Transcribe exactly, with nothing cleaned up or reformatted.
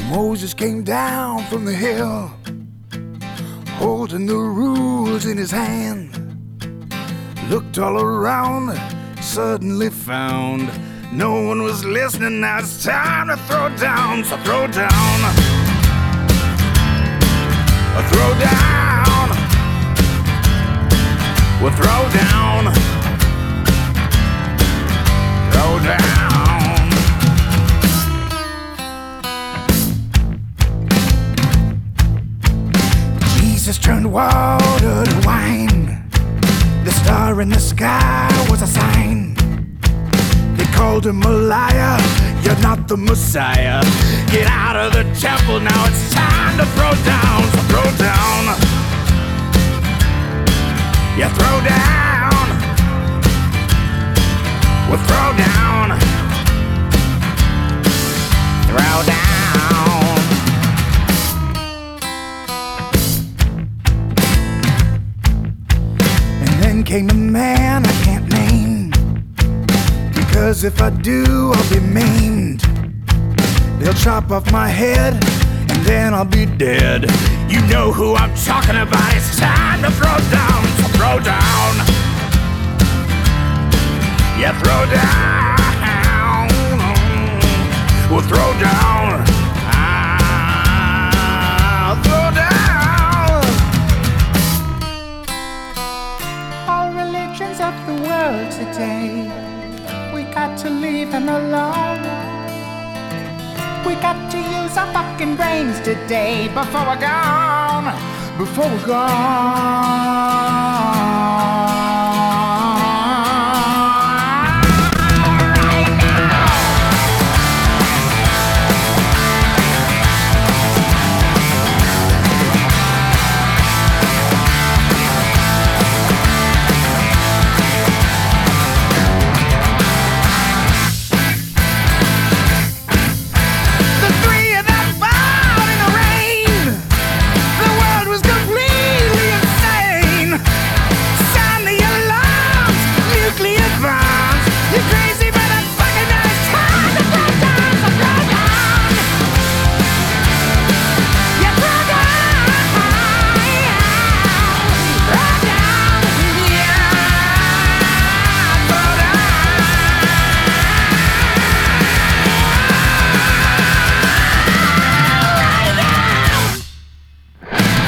Moses came down from the hill, holding the rules in his hand. Looked all around, suddenly found no one was listening. Now it's time to throw down, so throw down, throw down, we'll throw down, throw down. Jesus turned water to wine. The star in the sky was a sign. They called him a liar, you're not the Messiah. Get out of the temple, now it's time to throw down, so throw down. Yeah, throw down. We'll throw down. Throw down. Came a man I can't name, because if I do I'll be maimed. They'll chop off my head and then I'll be dead. You know who I'm talking about. It's time to throw down, so throw down. Yeah, throw down. We'll throw down. I'll throw down. Of the world today, we got to leave them alone. We got to use our fucking brains today before we're gone, before we're gone.